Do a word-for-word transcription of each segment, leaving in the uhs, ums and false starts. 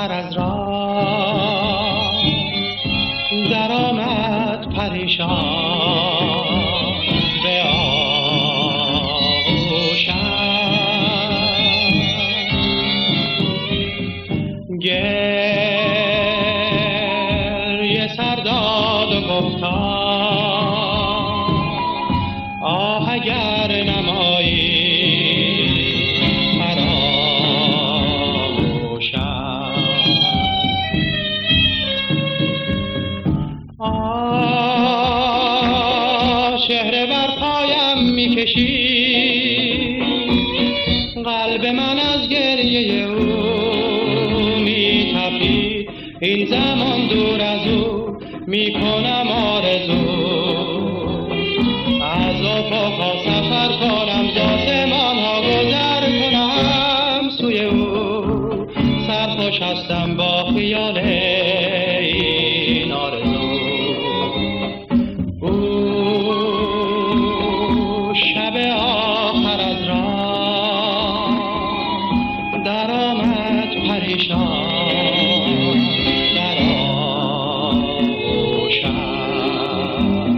آخر از راه در آمد پریشان به آغوشم، گریه سر داد و گفتا آه اگر نمایی چهره بر پایم میکشی، قلب من از گریه او میتپید. این زمان دور از او میکنم آرزو، از افقها سفر کنم، ز آسمان ها گذر کنم سوی او. سرخوش هستم با خیال این آرزو. شب آخر از راه در آمد پریشان در آغوشم.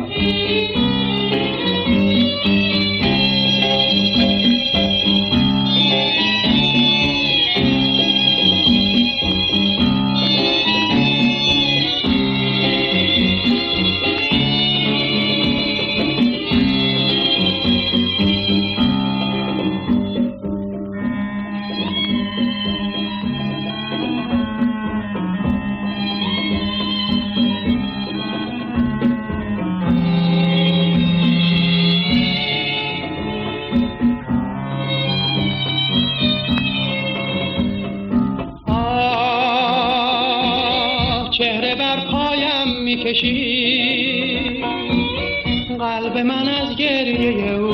چهره بر پایم میکشی، قلب من از گریه او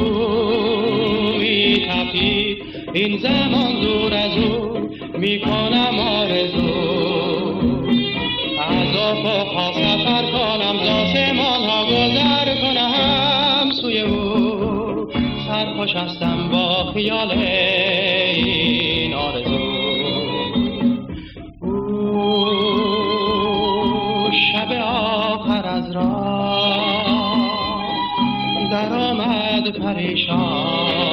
میتپید. این زمان دور از او میکنم آرزو، از افقها سفر کنم، ز آسمان ها گذر کنم سوی او. سرخوش هستم با خیال این آرزو. شب آخر از راه در آمد پریشان